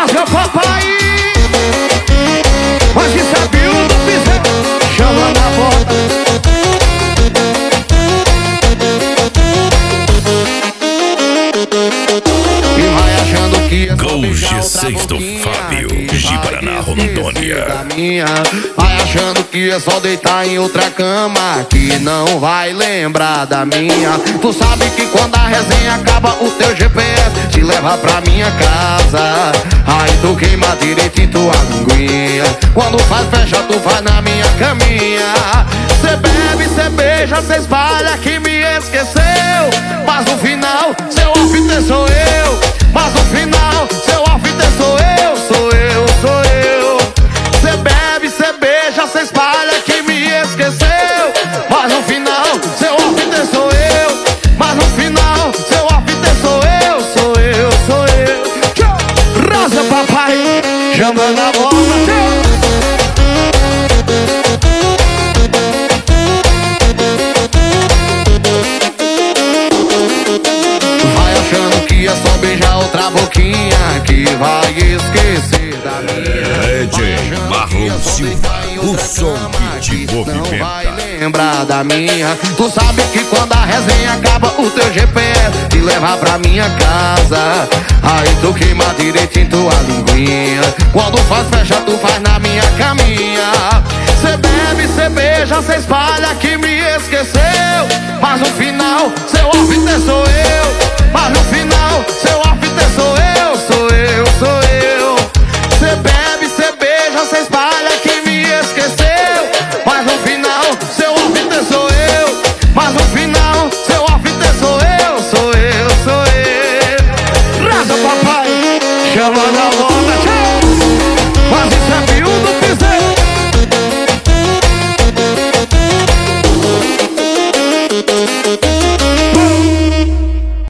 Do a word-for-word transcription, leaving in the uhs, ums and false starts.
Rasga papai. Mas que sabe o do piseiro. Chama na porta. Gol G seis do Fábio, de Paraná, Rondônia. Vai achando que é só deitar em outra cama, que não vai lembrar da minha. Tu sabe que quando a resenha acaba, o teu G P S te leva pra minha casa. Aí tu queima direitinho tua linguinha. Quando faz festa, tu faz na minha caminha. Cê bebe, cê beija, cê espalha que me esqueceu. Mas no final, seu off sou eu. Mas no final, seu alfiter sou eu, sou eu, sou eu. Cê bebe, cê beija, cê espalha que me esqueceu. Mas no final, seu alfiter sou eu. Mas no final, seu alfiter sou eu, sou eu, sou eu. Rosa papai, chama na bola. É só beijar outra boquinha que vai esquecer da minha. D J Marlon Silva, o som que te movimenta. Não vai lembrar da minha. Tu sabe que quando a resenha acaba, o teu G P S te leva pra minha casa. Aí tu queima direitinho tua linguinha. Quando faz festa, tu faz na minha caminha. Cê bebe, cê beija, cê espalha que me esqueceu. Mas no final, seu off sou eu. Mas no final, seu off sou eu, sou eu, sou eu. Cê bebe, cê beija, cê espalha que me esqueceu. Mas no final, seu off sou eu. Mas no final, seu off sou eu, sou eu, sou eu. Raza papai, chama na voz.